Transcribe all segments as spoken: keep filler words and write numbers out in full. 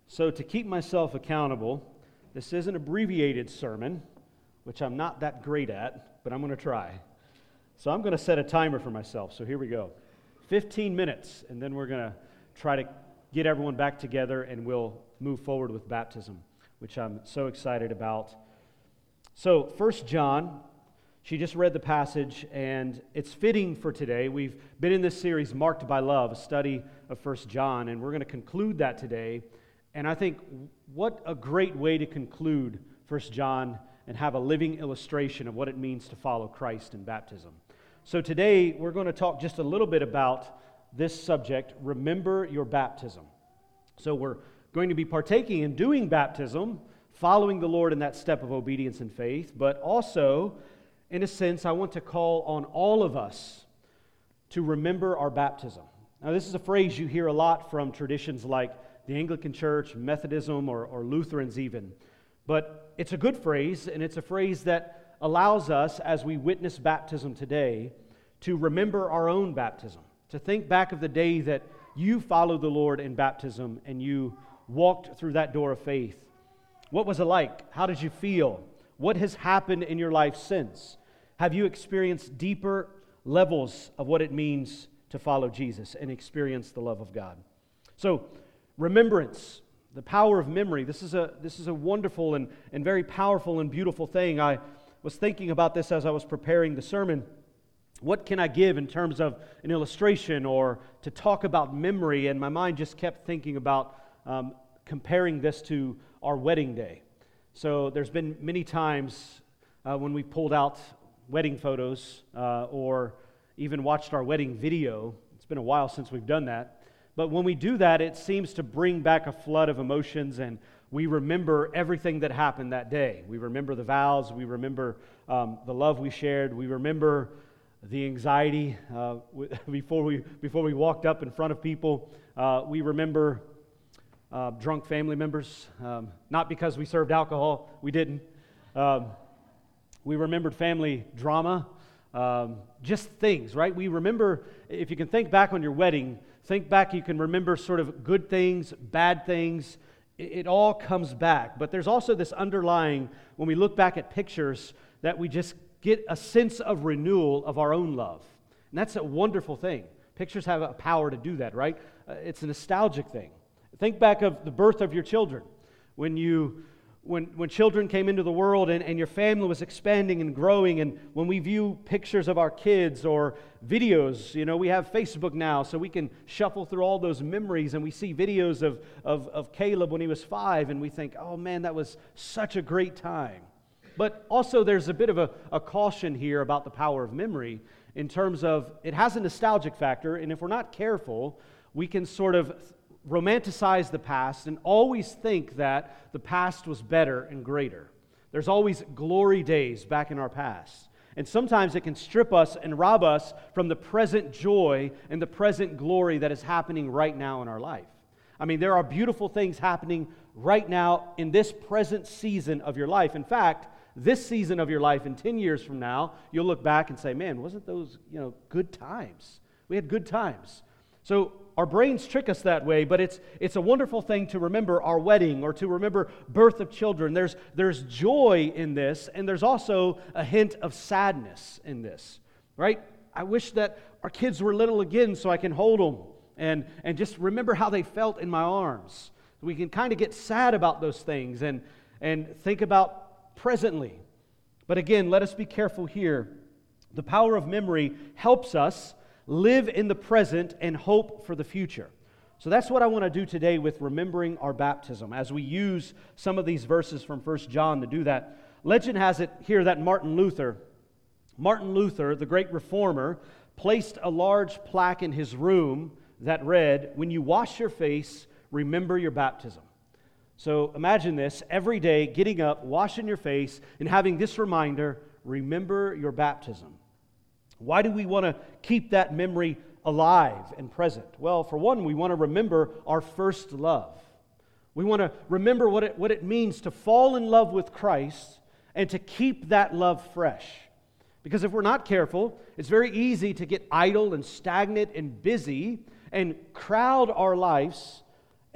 So to keep myself accountable, this is an abbreviated sermon, which I'm not that great at, but I'm going to try. So I'm going to set a timer for myself. So here we go. fifteen minutes, and then we're going to try to get everyone back together, and we'll move forward with baptism, which I'm so excited about. So First John, she just read the passage, and it's fitting for today. We've been in this series, Marked by Love, a study of First John, and we're going to conclude that today. And I think what a great way to conclude First John and have a living illustration of what it means to follow Christ in baptism. So today, we're going to talk just a little bit about this subject, remember your baptism. So we're going to be partaking in doing baptism, following the Lord in that step of obedience and faith, but also, in a sense, I want to call on all of us to remember our baptism. Now, this is a phrase you hear a lot from traditions like the Anglican Church, Methodism, or, or Lutherans even. But it's a good phrase, and it's a phrase that allows us, as we witness baptism today, to remember our own baptism, to think back of the day that you followed the Lord in baptism and you walked through that door of faith. What was it like? How did you feel? What has happened in your life since? Have you experienced deeper levels of what it means to follow Jesus and experience the love of God? So, remembrance, the power of memory. This is a this is a wonderful and, and very powerful and beautiful thing. I was thinking about this as I was preparing the sermon. What can I give in terms of an illustration or to talk about memory? And my mind just kept thinking about um, comparing this to our wedding day. So there's been many times uh, when we pulled out wedding photos uh, or even watched our wedding video. It's been a while since we've done that. But when we do that, it seems to bring back a flood of emotions, and we remember everything that happened that day. We remember the vows, we remember um, the love we shared, we remember the anxiety uh, before we before we walked up in front of people. Uh, we remember uh, drunk family members, um, not because we served alcohol, we didn't. Um, we remembered family drama, um, just things, right? We remember, if you can think back on your wedding, think back, you can remember sort of good things, bad things. It, it all comes back. But there's also this underlying, when we look back at pictures, that we just get a sense of renewal of our own love. And that's a wonderful thing. Pictures have a power to do that, right? Uh, it's a nostalgic thing. Think back of the birth of your children. When you When when children came into the world and, and your family was expanding and growing, and when we view pictures of our kids or videos, you know, we have Facebook now, so we can shuffle through all those memories, and we see videos of, of, of Caleb when he was five, and we think, oh man, that was such a great time. But also there's a bit of a, a caution here about the power of memory in terms of it has a nostalgic factor, and if we're not careful, we can sort of romanticize the past and always think that the past was better and greater. There's always glory days back in our past. And sometimes it can strip us and rob us from the present joy and the present glory that is happening right now in our life. I mean, there are beautiful things happening right now in this present season of your life. In fact, this season of your life in ten years from now, you'll look back and say, man, wasn't those, you know, good times? We had good times. So our brains trick us that way, but it's it's a wonderful thing to remember our wedding or to remember birth of children. There's there's joy in this, and there's also a hint of sadness in this, right? I wish that our kids were little again so I can hold them and, and just remember how they felt in my arms. We can kind of get sad about those things and, and think about presently. But again, let us be careful here. The power of memory helps us live in the present and hope for the future. So that's what I want to do today with remembering our baptism as we use some of these verses from First John to do that. Legend has it here that Martin Luther, Martin Luther, the great reformer, placed a large plaque in his room that read, "When you wash your face, remember your baptism." So imagine this, every day getting up, washing your face, and having this reminder, remember your baptism. Why do we want to keep that memory alive and present? Well, for one, we want to remember our first love. We want to remember what it, what it means to fall in love with Christ and to keep that love fresh. Because if we're not careful, it's very easy to get idle and stagnant and busy and crowd our lives and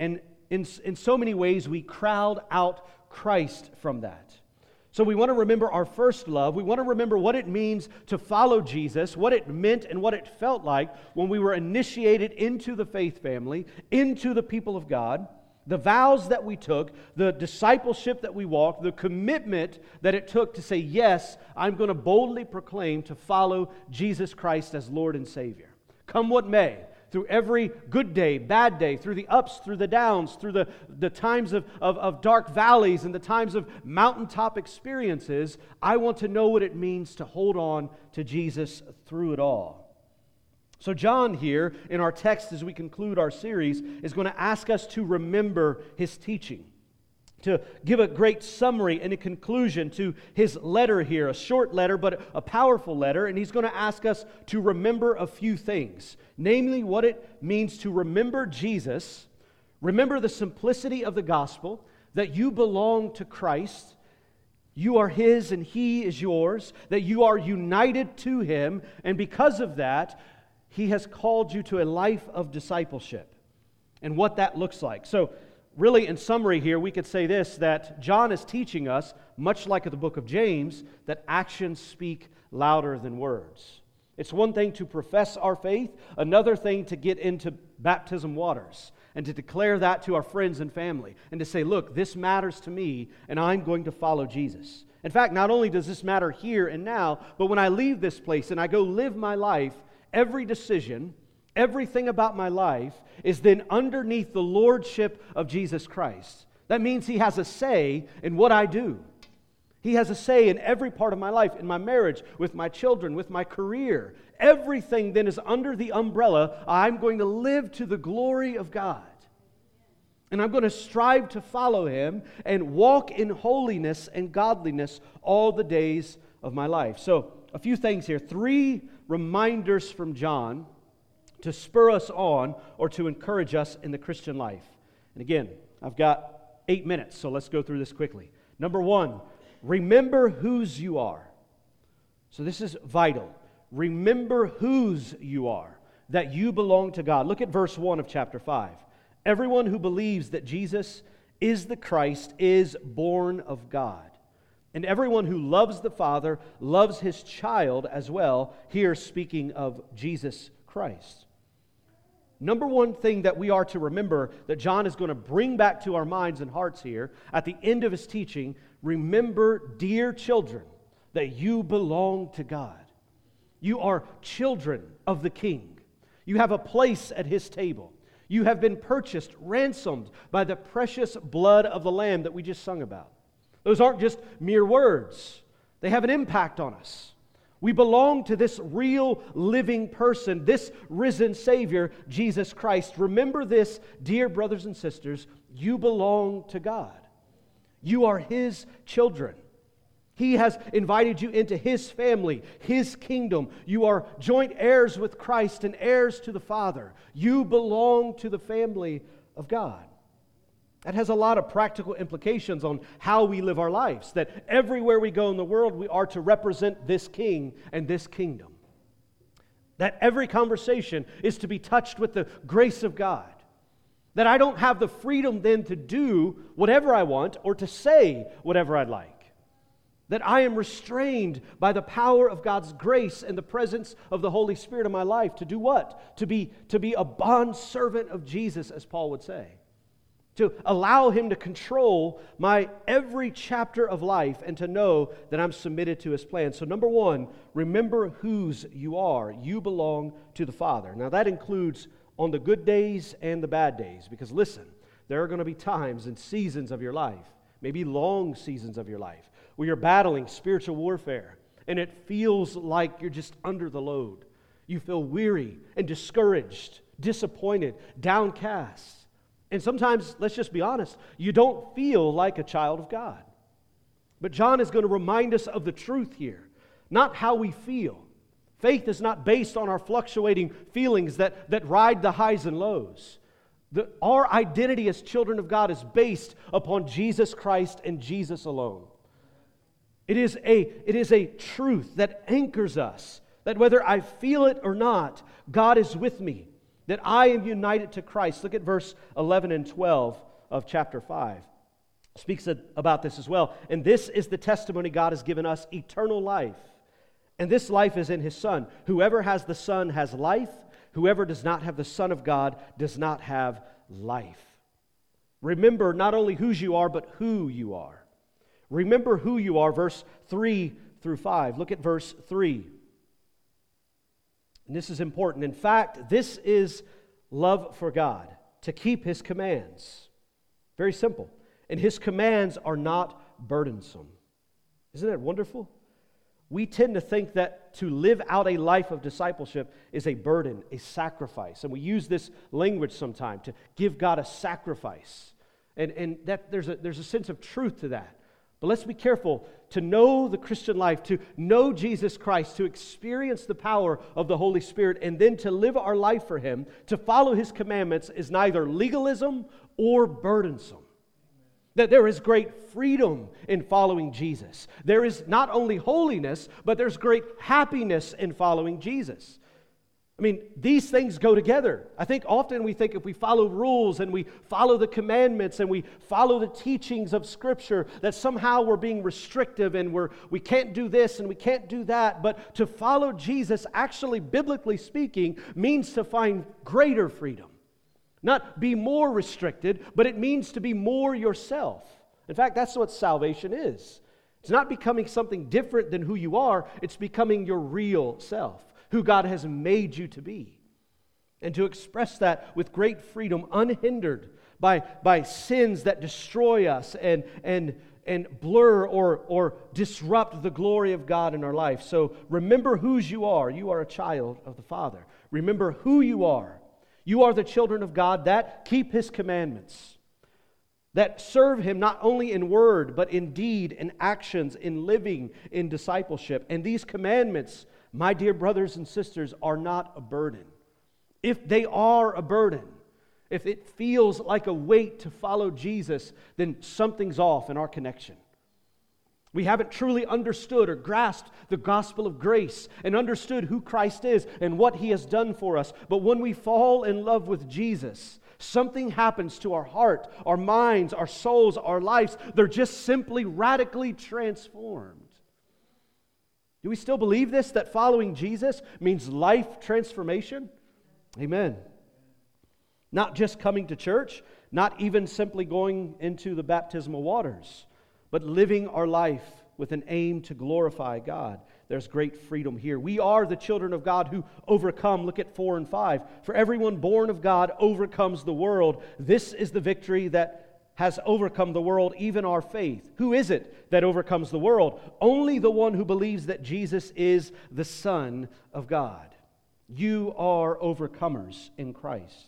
in, in so many ways we crowd out Christ from that. So we want to remember our first love. We want to remember what it means to follow Jesus, what it meant and what it felt like when we were initiated into the faith family, into the people of God, the vows that we took, the discipleship that we walked, the commitment that it took to say, yes, I'm going to boldly proclaim to follow Jesus Christ as Lord and Savior. Come what may. Through every good day, bad day, through the ups, through the downs, through the, the times of, of, of dark valleys and the times of mountaintop experiences, I want to know what it means to hold on to Jesus through it all. So John here, in our text as we conclude our series, is going to ask us to remember his teaching, to give a great summary and a conclusion to his letter here, a short letter but a powerful letter, and he's going to ask us to remember a few things, namely what it means to remember Jesus, remember the simplicity of the gospel, that you belong to Christ, you are His and He is yours, that you are united to Him, and because of that, He has called you to a life of discipleship, and what that looks like. So, really, in summary here, we could say this, that John is teaching us, much like the book of James, that actions speak louder than words. It's one thing to profess our faith, another thing to get into baptism waters and to declare that to our friends and family and to say, look, this matters to me and I'm going to follow Jesus. In fact, not only does this matter here and now, but when I leave this place and I go live my life, every decision, everything about my life is then underneath the lordship of Jesus Christ. That means He has a say in what I do. He has a say in every part of my life, in my marriage, with my children, with my career. Everything then is under the umbrella. I'm going to live to the glory of God. And I'm going to strive to follow Him and walk in holiness and godliness all the days of my life. So, a few things here. Three reminders from John to spur us on or to encourage us in the Christian life. And again, I've got eight minutes, so let's go through this quickly. Number one, remember whose you are. So this is vital. Remember whose you are, that you belong to God. Look at verse one of chapter five. Everyone who believes that Jesus is the Christ is born of God. And everyone who loves the Father loves His child as well, here speaking of Jesus Christ. Number one thing that we are to remember that John is going to bring back to our minds and hearts here at the end of his teaching, remember, dear children, that you belong to God. You are children of the King. You have a place at His table. You have been purchased, ransomed by the precious blood of the Lamb that we just sung about. Those aren't just mere words. They have an impact on us. We belong to this real living person, this risen Savior, Jesus Christ. Remember this, dear brothers and sisters, you belong to God. You are His children. He has invited you into His family, His kingdom. You are joint heirs with Christ and heirs to the Father. You belong to the family of God. That has a lot of practical implications on how we live our lives. That everywhere we go in the world, we are to represent this King and this kingdom. That every conversation is to be touched with the grace of God. That I don't have the freedom then to do whatever I want or to say whatever I'd like. That I am restrained by the power of God's grace and the presence of the Holy Spirit in my life to do what? To be, to be a bondservant of Jesus, as Paul would say. To allow Him to control my every chapter of life and to know that I'm submitted to His plan. So number one, remember whose you are. You belong to the Father. Now that includes on the good days and the bad days. Because listen, there are going to be times and seasons of your life, maybe long seasons of your life, where you're battling spiritual warfare and it feels like you're just under the load. You feel weary and discouraged, disappointed, downcast. And sometimes, let's just be honest, you don't feel like a child of God. But John is going to remind us of the truth here, not how we feel. Faith is not based on our fluctuating feelings that, that ride the highs and lows. The, our identity as children of God is based upon Jesus Christ and Jesus alone. It is a, it is a truth that anchors us, that whether I feel it or not, God is with me. That I am united to Christ. Look at verse eleven and twelve of chapter five. Speaks about this as well. And this is the testimony God has given us, eternal life. And this life is in His Son. Whoever has the Son has life. Whoever does not have the Son of God does not have life. Remember not only whose you are, but who you are. Remember who you are, verse three through five. Look at verse three. And this is important. In fact, this is love for God, to keep His commands. Very simple. And His commands are not burdensome. Isn't that wonderful? We tend to think that to live out a life of discipleship is a burden, a sacrifice. And we use this language sometimes to give God a sacrifice. And, and that there's a, there's a sense of truth to that. But let's be careful to know the Christian life, to know Jesus Christ, to experience the power of the Holy Spirit, and then to live our life for Him, to follow His commandments is neither legalism or burdensome. That there is great freedom in following Jesus. There is not only holiness, but there's great happiness in following Jesus. I mean, these things go together. I think often we think if we follow rules and we follow the commandments and we follow the teachings of Scripture, that somehow we're being restrictive and we're, we can't do this and we can't do that. But to follow Jesus, actually, biblically speaking, means to find greater freedom. Not be more restricted, but it means to be more yourself. In fact, that's what salvation is. It's not becoming something different than who you are. It's becoming your real self, who God has made you to be. And to express that with great freedom, unhindered by, by sins that destroy us and, and, and blur or, or disrupt the glory of God in our life. So remember whose you are. You are a child of the Father. Remember who you are. You are the children of God that keep His commandments, that serve Him not only in word, but in deed, in actions, in living, in discipleship. And these commandments, my dear brothers and sisters, are not a burden. If they are a burden, if it feels like a weight to follow Jesus, then something's off in our connection. We haven't truly understood or grasped the gospel of grace and understood who Christ is and what He has done for us. But when we fall in love with Jesus, something happens to our heart, our minds, our souls, our lives. They're just simply radically transformed. Do we still believe this, that following Jesus means life transformation? Amen. Not just coming to church, not even simply going into the baptismal waters, but living our life with an aim to glorify God. There's great freedom here. We are the children of God who overcome. Look at four and five. For everyone born of God overcomes the world. This is the victory that has overcome the world, even our faith. Who is it that overcomes the world? Only the one who believes that Jesus is the Son of God. You are overcomers in Christ.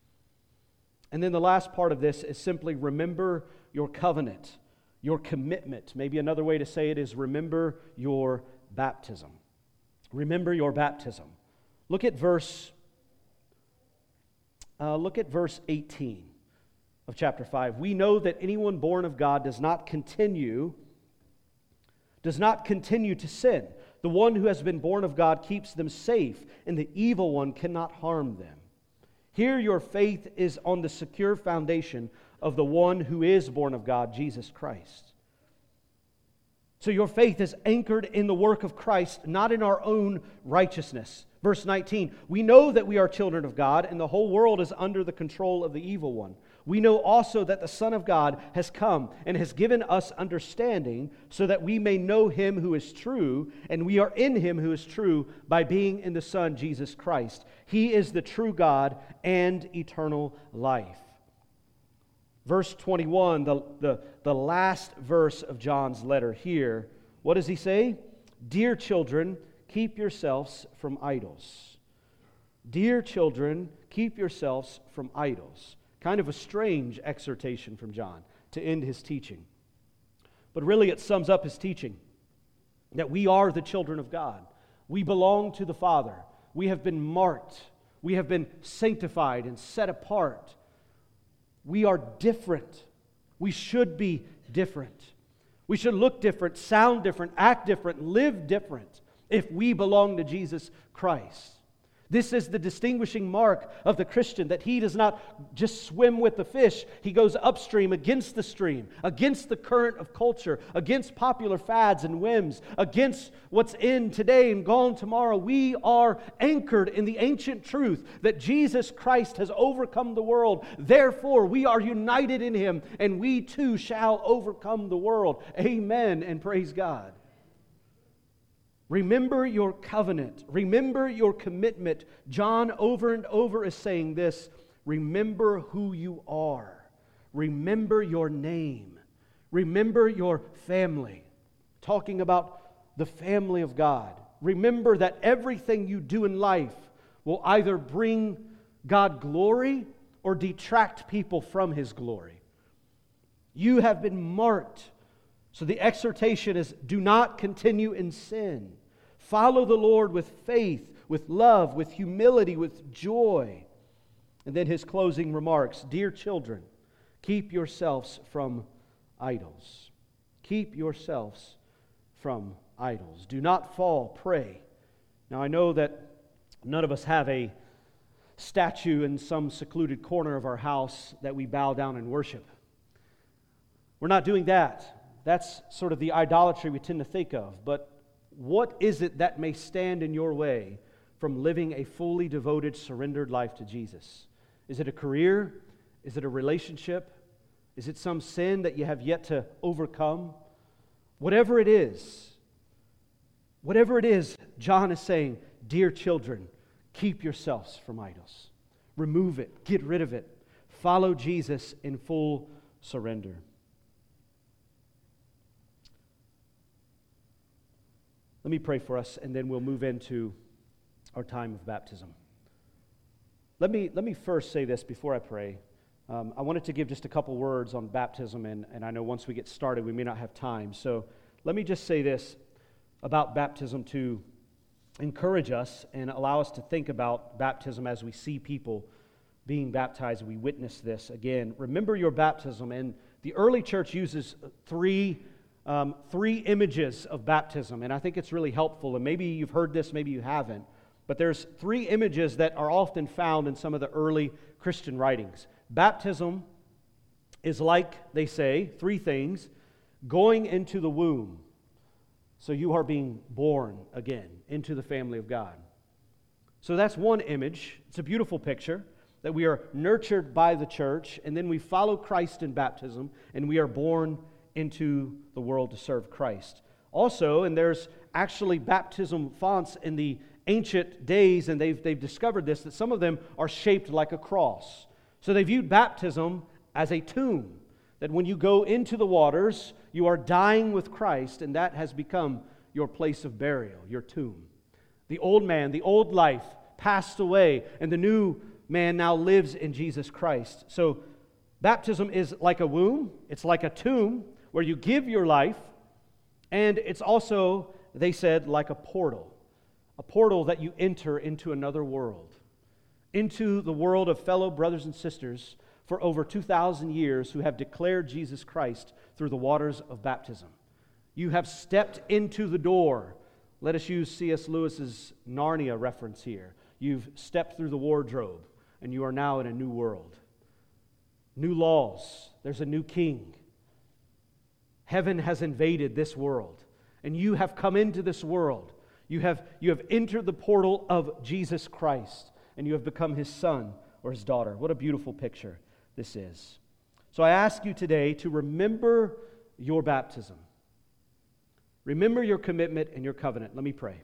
And then the last part of this is simply remember your covenant. Your commitment. Maybe another way to say it is remember your baptism. Remember your baptism. Look at verse uh, look at verse eighteen of chapter five. We know that anyone born of God does not continue does not continue to sin. The one who has been born of God keeps them safe, and the evil one cannot harm them. Here your faith is on the secure foundation of the one who is born of God, Jesus Christ. So your faith is anchored in the work of Christ, not in our own righteousness. Verse nineteen, we know that we are children of God, and the whole world is under the control of the evil one. We know also that the Son of God has come and has given us understanding so that we may know Him who is true, and we are in Him who is true by being in the Son, Jesus Christ. He is the true God and eternal life. Verse twenty-one, the, the, the last verse of John's letter here, what does he say? Dear children, keep yourselves from idols. Dear children, keep yourselves from idols. Kind of a strange exhortation from John to end his teaching. But really it sums up his teaching, that we are the children of God. We belong to the Father. We have been marked. We have been sanctified and set apart. We are different. We should be different. We should look different, sound different, act different, live different if we belong to Jesus Christ. This is the distinguishing mark of the Christian, that he does not just swim with the fish. He goes upstream against the stream, against the current of culture, against popular fads and whims, against what's in today and gone tomorrow. We are anchored in the ancient truth that Jesus Christ has overcome the world. Therefore, we are united in Him, and we too shall overcome the world. Amen, and praise God. Remember your covenant. Remember your commitment. John over and over is saying this. Remember who you are. Remember your name. Remember your family. Talking about the family of God. Remember that everything you do in life will either bring God glory or detract people from His glory. You have been marked. So the exhortation is, do not continue in sin. Follow the Lord with faith, with love, with humility, with joy. And then his closing remarks, dear children, keep yourselves from idols. Keep yourselves from idols. Do not fall prey. Now I know that none of us have a statue in some secluded corner of our house that we bow down and worship. We're not doing that. That's sort of the idolatry we tend to think of. But what is it that may stand in your way from living a fully devoted, surrendered life to Jesus? Is it a career? Is it a relationship? Is it some sin that you have yet to overcome? Whatever it is, whatever it is, John is saying, dear children, keep yourselves from idols. Remove it. Get rid of it. Follow Jesus in full surrender. Let me pray for us, and then we'll move into our time of baptism. Let me, let me first say this before I pray. Um, I wanted to give just a couple words on baptism, and, and I know once we get started, we may not have time. So let me just say this about baptism to encourage us and allow us to think about baptism as we see people being baptized. We witness this again. Remember your baptism, and the early church uses three Um, three images of baptism, and I think it's really helpful, and maybe you've heard this, maybe you haven't, but there's three images that are often found in some of the early Christian writings. Baptism is like, they say, three things: going into the womb. So you are being born again into the family of God. So that's one image. It's a beautiful picture, that we are nurtured by the church, and then we follow Christ in baptism, and we are born into the world to serve Christ. Also, and there's actually baptism fonts in the ancient days, and they've, they've discovered this, that some of them are shaped like a cross. So they viewed baptism as a tomb, that when you go into the waters, you are dying with Christ, and that has become your place of burial, your tomb. The old man, the old life passed away, and the new man now lives in Jesus Christ. So baptism is like a womb, it's like a tomb, where you give your life, and it's also, they said, like a portal. A portal that you enter into another world, into the world of fellow brothers and sisters for over two thousand years who have declared Jesus Christ through the waters of baptism. You have stepped into the door. Let us use C S Lewis's Narnia reference here. You've stepped through the wardrobe, and you are now in a new world. New laws. There's a new king. Heaven has invaded this world, and you have come into this world. You have, you have entered the portal of Jesus Christ, and you have become His son or His daughter. What a beautiful picture this is. So I ask you today to remember your baptism. Remember your commitment and your covenant. Let me pray.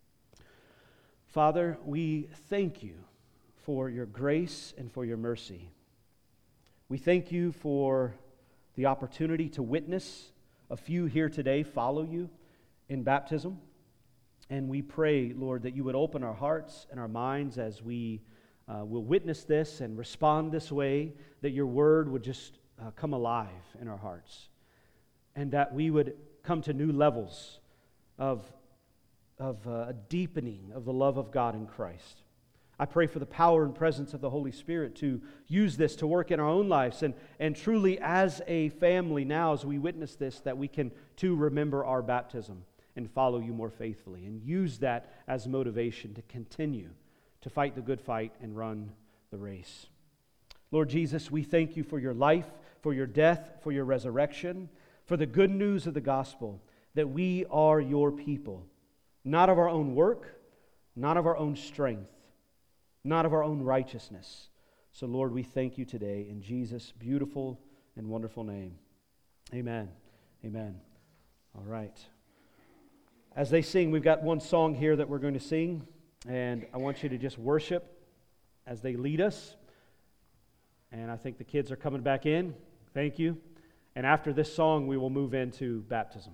Father, we thank you for your grace and for your mercy. We thank you for the opportunity to witness a few here today follow you in baptism. And we pray, Lord, that you would open our hearts and our minds as we uh, will witness this and respond this way, that your word would just uh, come alive in our hearts, and that we would come to new levels of, of uh, a deepening of the love of God in Christ. I pray for the power and presence of the Holy Spirit to use this to work in our own lives, and, and truly as a family now, as we witness this, that we can too remember our baptism and follow you more faithfully, and use that as motivation to continue to fight the good fight and run the race. Lord Jesus, we thank you for your life, for your death, for your resurrection, for the good news of the gospel, that we are your people, not of our own work, not of our own strength, not of our own righteousness. So, Lord, we thank you today in Jesus' beautiful and wonderful name. Amen. Amen. All right. As they sing, we've got one song here that we're going to sing, and I want you to just worship as they lead us. And I think the kids are coming back in. Thank you. And after this song, we will move into baptism.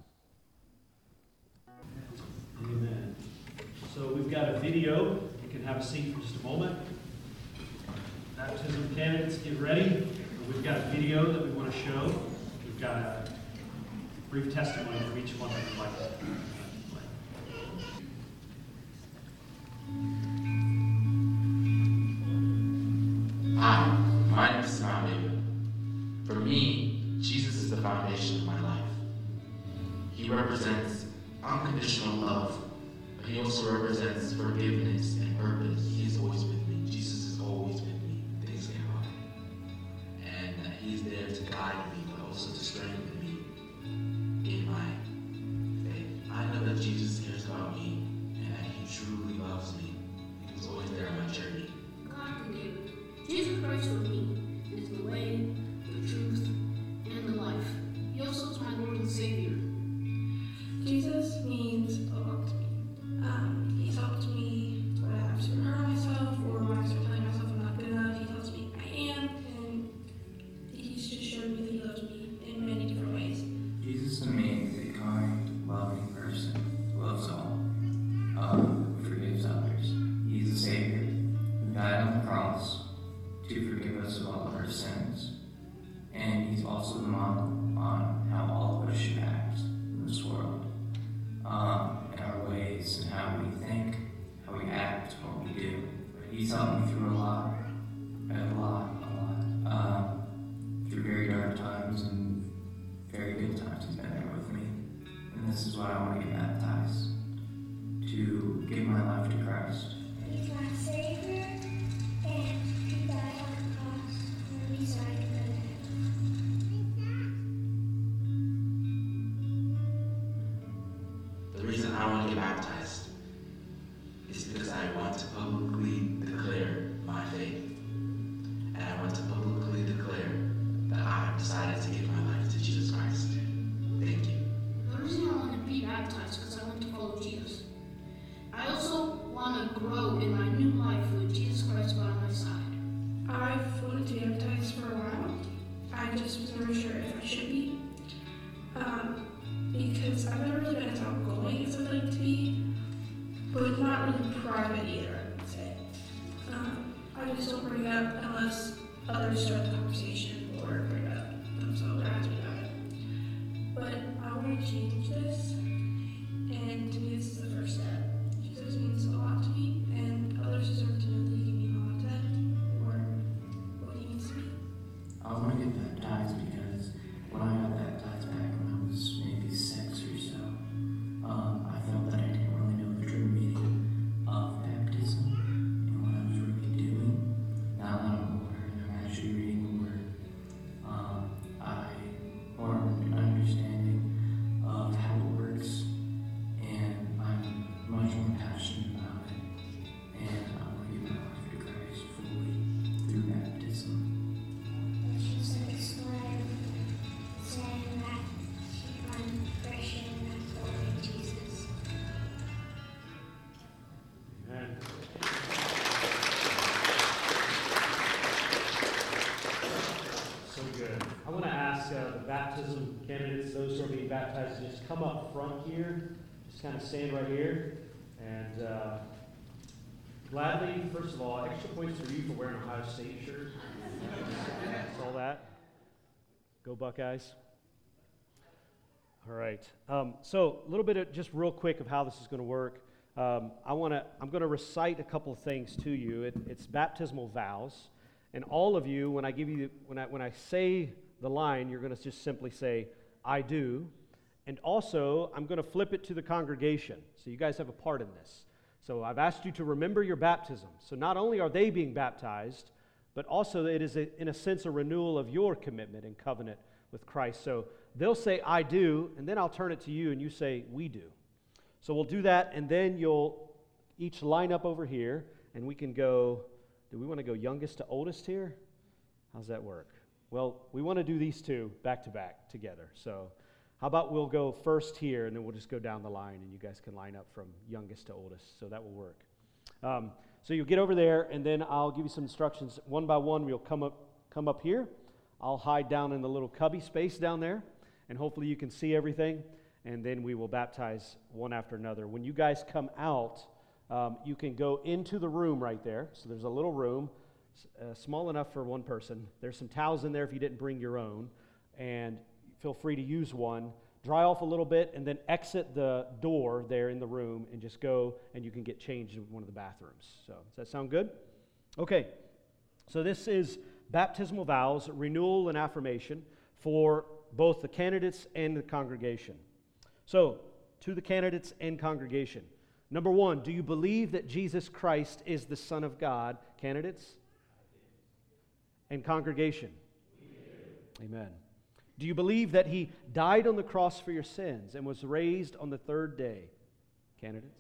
Amen. So we've got a video. You can have a seat for just a moment. Baptism candidates, get ready. We've got a video that we want to show. We've got a brief testimony from each one that we'd like to play. Hi, my name is Simon David. For me, Jesus is the foundation of my life. He represents unconditional love, but he also represents forgiveness and purpose. He is always with me. Jesus is always with me. Things get hard. And uh, he's there to guide me, but also to strengthen me in my faith. I know that Jesus cares about me, and that he truly loves me. He was always there on my journey. God forgive. Jesus Christ for me is the way, the truth, and the life. He also is my Lord and Savior. Jesus means a lot to me. Um, he's helped me when I have to hurt myself, or when I start telling myself I'm not good enough. He tells me I am, and he's just shown me that he loves me in many different ways. Jesus to me is a kind, loving person who loves all, um, who forgives others. He's the Savior who died on the cross to forgive us of all of our sins. And he's also the model on how all of us should act in this world. Um, in our ways and how we think, how we act, what we do. He's helped me through a lot, a lot, a lot. Um, through very dark times and very good times. He's been there with me. And this is why I want to get baptized. To give my life to Christ. He's my Savior, and he died on the cross for me so I could live. The reason I want to get baptized is because I want to publicly declare my faith. And I want to publicly declare that I have decided to give my life to Jesus Christ. Thank you. The reason I want to be baptized is because I want to follow Jesus. I also want to grow in my new life with Jesus Christ by my side. I've wanted to be baptized for a while. I just was never sure if I should be. Um, because I've never really been as outgoing as I'd like to be, but not really private either, I would say. Um, I just don't bring it up unless others start the conversation or bring it up themselves or ask me about it. But I want to change this, and to me this is the first step. Jesus means a lot to me, and others deserve to know that he can mean a lot to them, or what he means to me. I want to get baptized because when I got baptized back when I was maybe six or so, um, I felt that I didn't really know the true meaning of baptism and what I was really doing. Now that I'm older and I'm actually reading the Word, um, I formed an understanding of how it works, and I'm much more passionate about it, and I want to give my life to Christ fully through baptism. It's like a slide saying that I'm Christian and I'm following Jesus. Amen. So good. I want to ask uh, the baptism candidates, those who are being baptized, to just come up front here. Just kind of stand right here. And uh, gladly, first of all, extra points for you for wearing a Ohio State shirt. That's all that. Go Buckeyes. All right. Um, so a little bit of just real quick of how this is going to work. Um, I want to. I'm going to recite a couple of things to you. It, it's baptismal vows, and all of you, when I give you, when I when I say the line, you're going to just simply say, "I do," and also I'm going to flip it to the congregation. So you guys have a part in this. So I've asked you to remember your baptism. So not only are they being baptized, but also it is, a, in a sense, a renewal of your commitment and covenant with Christ. So they'll say, I do, and then I'll turn it to you, and you say, we do. So we'll do that, and then you'll each line up over here, and we can go, do we want to go youngest to oldest here? How's that work? Well, we want to do these two back to back together. So how about we'll go first here, and then we'll just go down the line, and you guys can line up from youngest to oldest. So that will work. Um, so you'll get over there, and then I'll give you some instructions. One by one, we'll come up, come up here. I'll hide down in the little cubby space down there, and hopefully you can see everything, and then we will baptize one after another. When you guys come out, um, you can go into the room right there. So there's a little room, uh, small enough for one person. There's some towels in there if you didn't bring your own, and feel free to use one. Dry off a little bit, and then exit the door there in the room, and just go, and you can get changed in one of the bathrooms. So does that sound good? Okay, so this is baptismal vows, renewal and affirmation for both the candidates and the congregation. So, to the candidates and congregation. Number one, do you believe that Jesus Christ is the Son of God? Candidates? And congregation? Amen. Do you believe that He died on the cross for your sins and was raised on the third day? Candidates?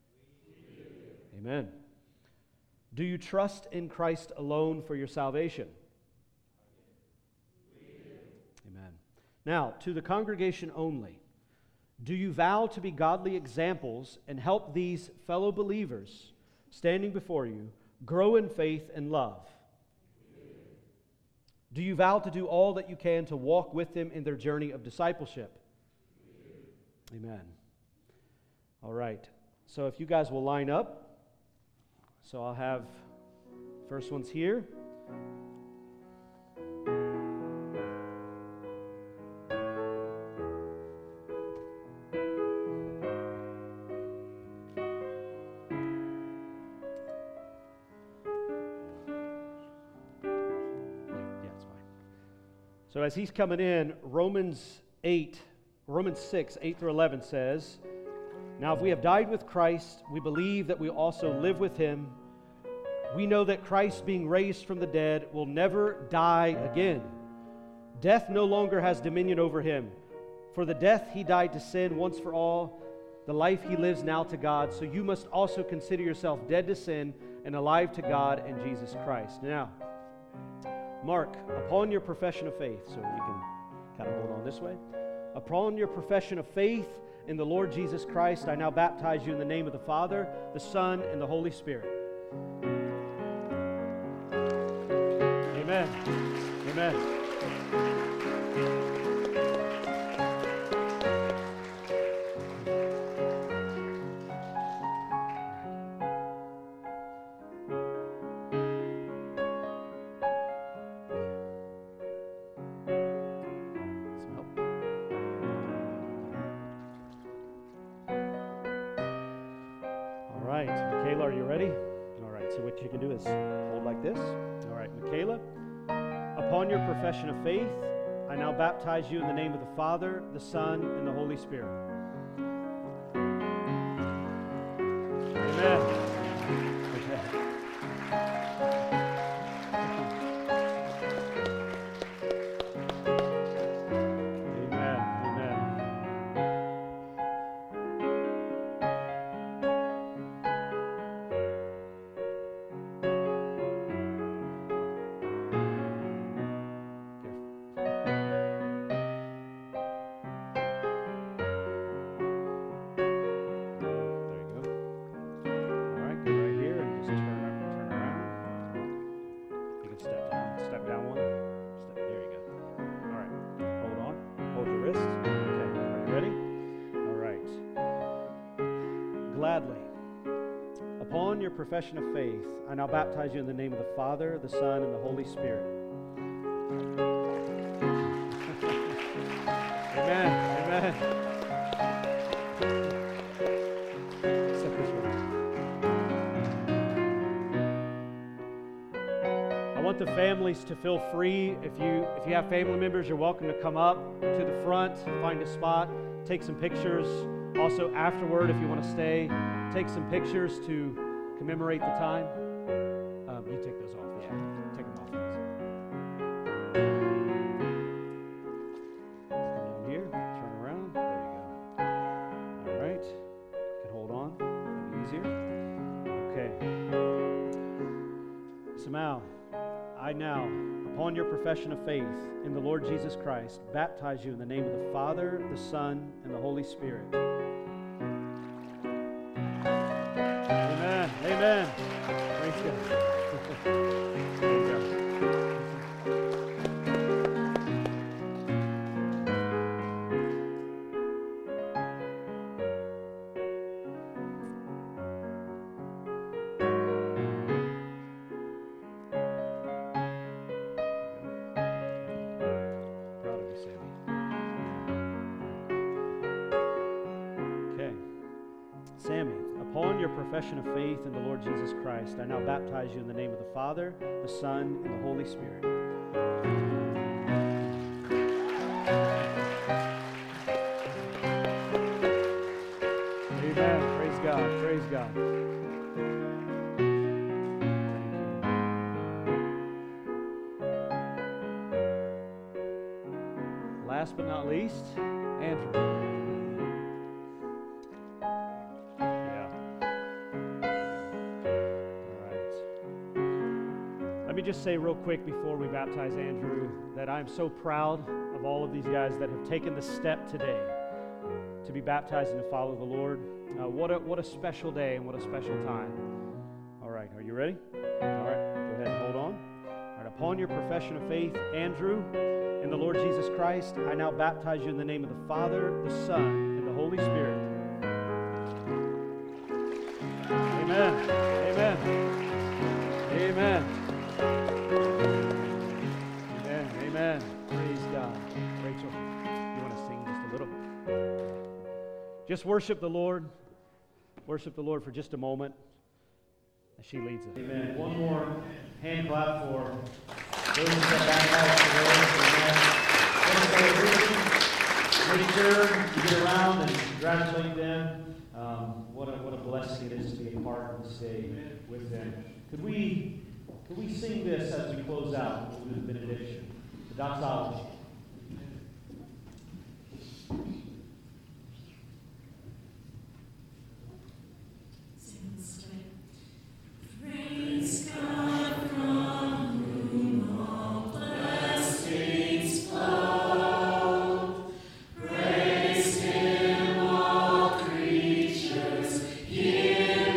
Amen. Do you trust in Christ alone for your salvation? Amen. Now, to the congregation only. Do you vow to be godly examples and help these fellow believers standing before you grow in faith and love? Do you vow to do all that you can to walk with them in their journey of discipleship? Amen. All right. So if you guys will line up. So I'll have first one's here. So as he's coming in, Romans eight, Romans six, eight through eleven says, now if we have died with Christ, we believe that we also live with Him. We know that Christ, being raised from the dead, will never die again. Death no longer has dominion over Him. For the death He died to sin once for all, the life He lives now to God. So you must also consider yourself dead to sin and alive to God in Jesus Christ. Now, Mark, upon your profession of faith, so you can kind of hold on this way. Upon your profession of faith in the Lord Jesus Christ, I now baptize you in the name of the Father, the Son, and the Holy Spirit. Amen. Amen. Michaela, are you ready? All right, so what you can do is hold like this. All right, Michaela, upon your profession of faith, I now baptize you in the name of the Father, the Son, and the Holy Spirit. Amen. Okay. Profession of faith, I now baptize you in the name of the Father, the Son, and the Holy Spirit. Amen. Amen. Accept this one. I want the families to feel free. If you if you have family members, you're welcome to come up to the front, find a spot, take some pictures. Also, afterward, if you want to stay, take some pictures to commemorate the time. Um, you take those off, yeah. Take them off. Come down here, turn around. There you go. All right. You can hold on. That'll be easier. Okay. So now, I now, upon your profession of faith in the Lord Jesus Christ, baptize you in the name of the Father, the Son, and the Holy Spirit. Amen. Amen. Praise God. There you go. Proud of you, Sammy. Okay. Sammy, upon your profession of faith in the Lord Jesus Christ, I now baptize you in the name of the Father, the Son, and the Holy Spirit. Amen. Praise God. Praise God. Last but not least, Andrew. Yeah. All right. Let me just say real quick before we baptize Andrew that I'm so proud of all of these guys that have taken the step today to be baptized and to follow the Lord. Uh, what a what a special day and what a special time. All right, are you ready? All right, go ahead and hold on. All right, upon your profession of faith, Andrew, in the Lord Jesus Christ, I now baptize you in the name of the Father, the Son, and the Holy Spirit. Amen. Amen. Amen. Amen. Amen. Praise God. Rachel, you want to sing just a little? Just worship the Lord. Worship the Lord for just a moment as she leads us. Amen. One more hand clap for those who got baptized today. Amen. What a celebration. Pretty sure you get around and congratulate them. Um, what a what a blessing it is to be a part of this day with them. Could we could we sing this as we close out with the benediction, the doxology? Praise God from whom all blessings flow. Praise Him, all creatures here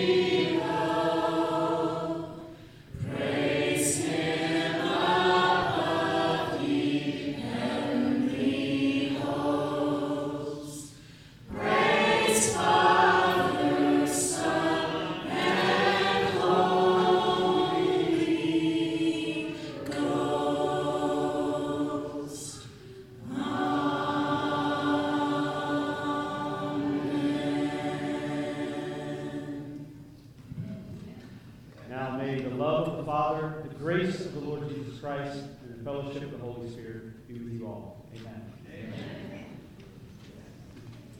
below. Praise Him above the heavenly hosts. Praise Father, Son, and Holy Ghost. Now may the love of the Father, the grace of the Lord Jesus Christ, and the fellowship of the Holy Spirit be with you all. Amen.